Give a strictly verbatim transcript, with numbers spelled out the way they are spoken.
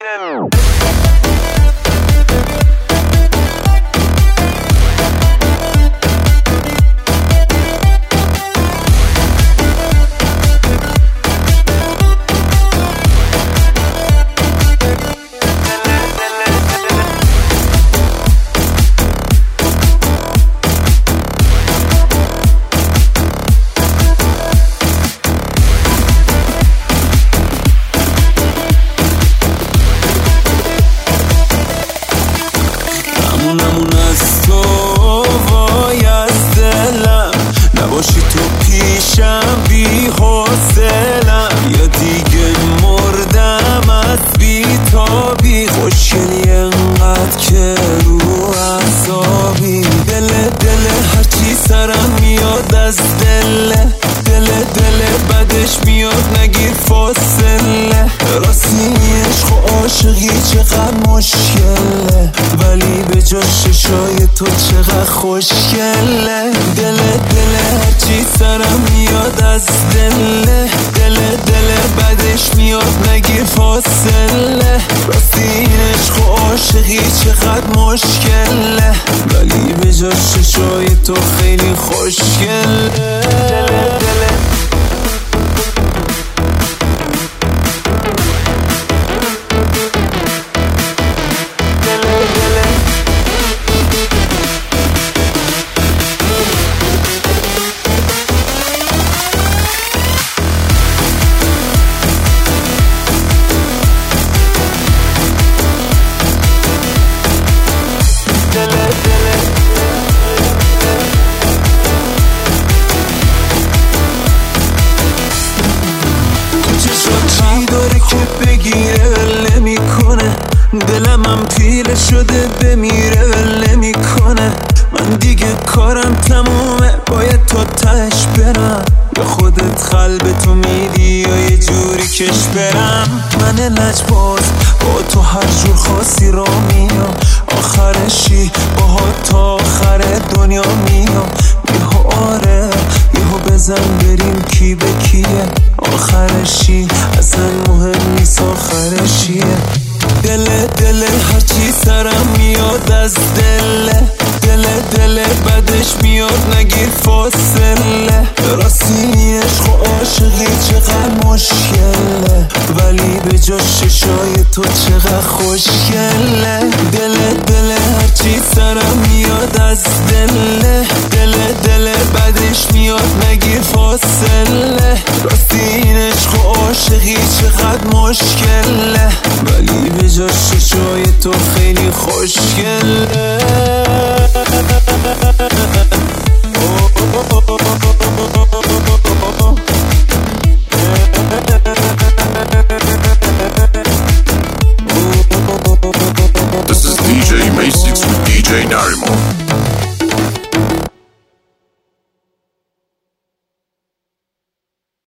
نمون از تو وای از دلم، نباشی تو پیشم بی حوصلم، یا دیگه مردم از بی تابی، خوشگلی انقدر که رو اعصابی، دل دل هرچی سرم میاد از دل دل دل بدش میاد نگیر فاصله، راستی عشق و عاشقی چقدر مشکله، ولی به جا ششای تو چقدر خوشگله، دل دل هرچی سرم میاد از دل دل دل بدش میاد نگیر فاصله، راستی عشق و عاشقی چقدر مشکله، ولی به جا ششای تو خیلی خوشگله، دل دل بگیره ول نمیکنه، دلم هم پیله شده بمیره ول نمیکنه، من دیگه کارم تمومه باید تا تهش برم، یا خودت قلب تو میدی یا یه جوری کش برم، من لجباز با تو هر جور خاصی را میام، آخرشی باها تا آخر دنیا میام، یهو آره یهو بزن بریم کی به کیه، آخرشی اصلا مهم نیست آخرشیه، دل دل هرچی سرم میاد از دل دل دل بدش میاد نگیر فاصله، راستی عشق و عاشقی چقدر مشکله، ولی به جا ششای تو چقدر خوشگله، دل دل هرچی سرم میاد از دل دل دل بدش میاد نگیر فاصله، راستی عشق و عاشقی چقدر مشکله، ولی به جا ششای تو خیلی خوشگله. This is D J Masix with D J Narimo.